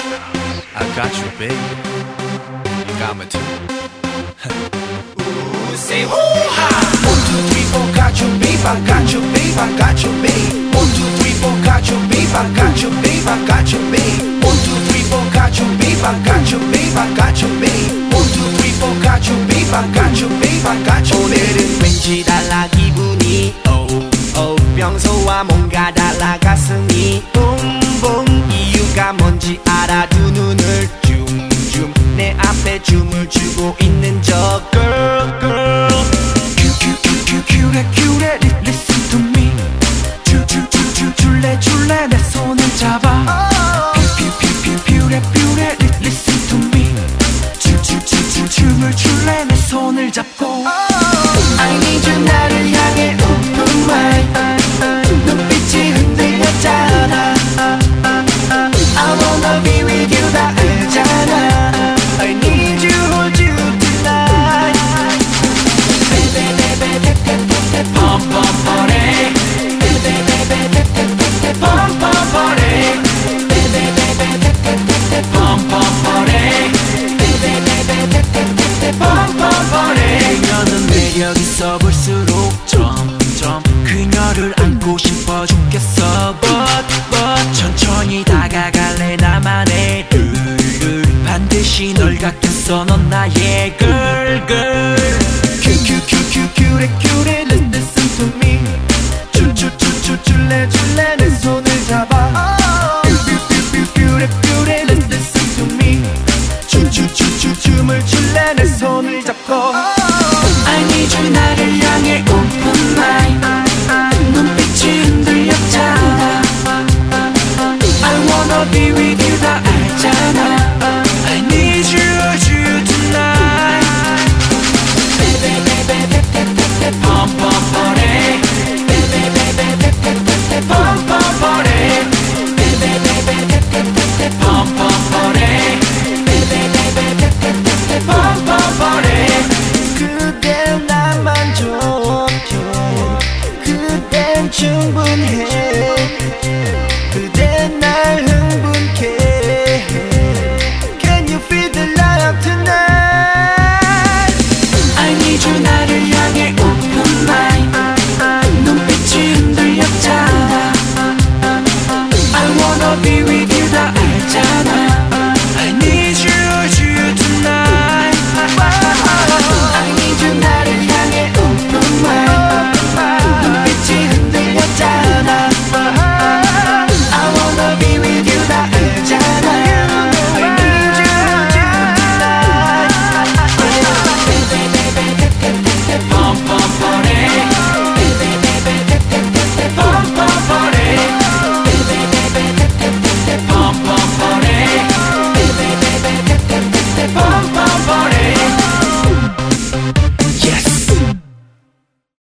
I got you, baby. You got me too. Ooh, say woo-ha! 1, 2, 3, 4, got you, babe. I got you, babe. I got you, babe. 1, 2, 3, 4, got you, babe. I got you, babe. I got you, babe. 1, 2, 3, 4, got you, babe. I got you, babe. I got you, babe. 1, 2, 3, 4, got you, babe. I got you, babe. I got you, babe. 오늘은 왠지 달라 기분이 평소와 뭔가 달라 가슴이 붕붕 이유가 뭔지 알아 두 눈을 줌줌 내 앞에 춤을 추고 있는 저 girl girl 큐레 listen to me 줄래 내 손을 잡아 퓨레 listen to me 춤을 출래 내 손을 잡고 I need you 나를 향해 open mind 눈빛이 흔들렸잖아 I wanna be with you 다 알잖아 I need you hold you tonight 펌펌퍼레 펌펌퍼레 펌펌퍼레 펌펌퍼레 그녀는 매력있어 볼수록 점점 그녀를 안고 싶어 죽겠어 but 천천히 다가갈래 나만의 룰 반드시 널 갖겠어 넌 나의 girl 큐레 listen to me 줄래 내 손을 잡아 퓨레 listen to me 춤을 출래 내 손을 잡고 I need you 나를 향해 open mind 눈빛이 흔들렸잖아 I wanna be with you 다 알잖아 I need you tonight 펌펌퍼레 펌펌퍼레 펌펌퍼레 펌펌퍼레 그대 나만 좋게 그댄 충분해 그대 날 흥분케 Can you feel the love tonight I need you 나를 향해 open mind 눈빛이 흔들렸잖아 I wanna be with you